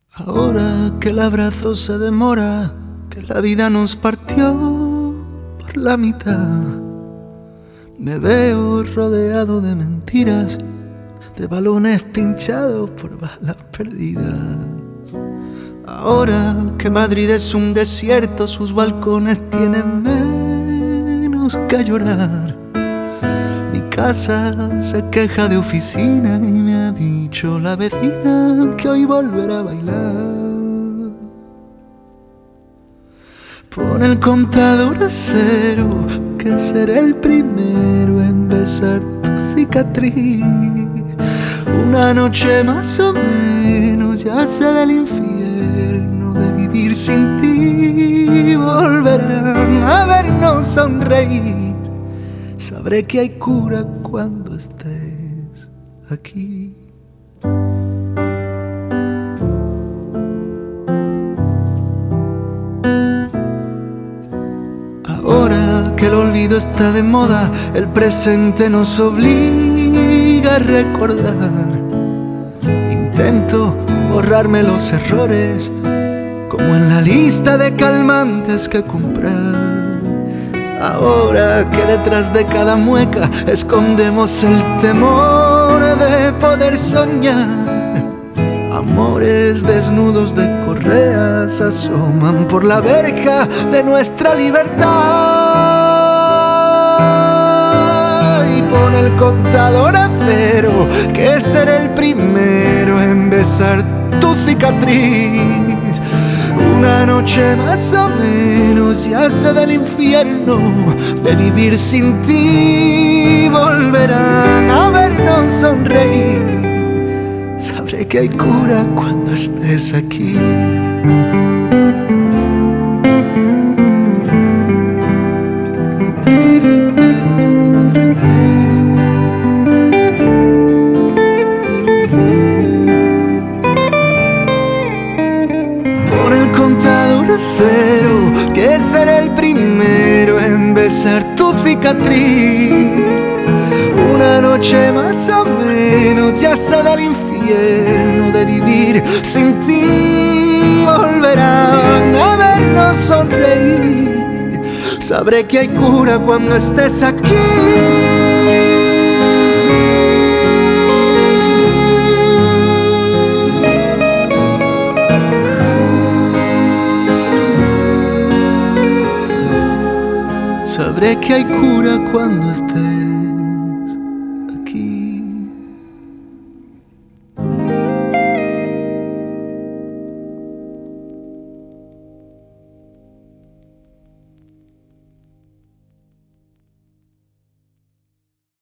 Ahora que el abrazo se demora, que la vida nos partió por la mitad, me veo rodeado de mentiras, de balones pinchados por balas perdidas. Ahora que Madrid es un desierto, sus balcones tienen menos que llorar. Mi casa se queja de oficina y me ha dicho la vecina que hoy volverá a bailar. Pon el contador a cero, que seré el primero en besar tu cicatriz. Una noche más o menos, ya sé del infierno de vivir sin ti. Volverán a vernos sonreír. Sabré que hay cura cuando estés aquí. Ahora que el olvido está de moda, el presente nos obliga a recordar. Intento borrarme los errores, como en la lista de calmantes que comprar. Ahora que detrás de cada mueca escondemos el temor de poder soñar. Amores desnudos de correas asoman por la verja de nuestra libertad. Y pon el contador a cero, que seré el primero en besar tu cicatriz. Una noche más o menos, ya sé del infierno de vivir sin ti. Volverán a vernos sonreír. Sabré que hay cura cuando estés aquí. Pon el contador a cero, que seré el primero en besar tu cicatriz. Una noche más o menos, ya sé del infierno de vivir sin ti. Volverán a vernos sonreír. Sabré que hay cura cuando estés aquí. Sabré que hay cura cuando estés